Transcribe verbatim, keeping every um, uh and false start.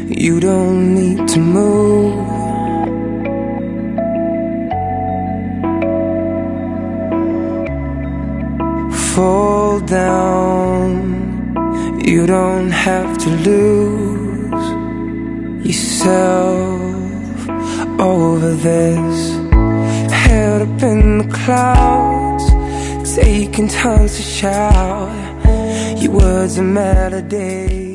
You don't need to move. Fall down. You don't have to lose yourself over this. Head up in the clouds, taking time to shout your words and melody.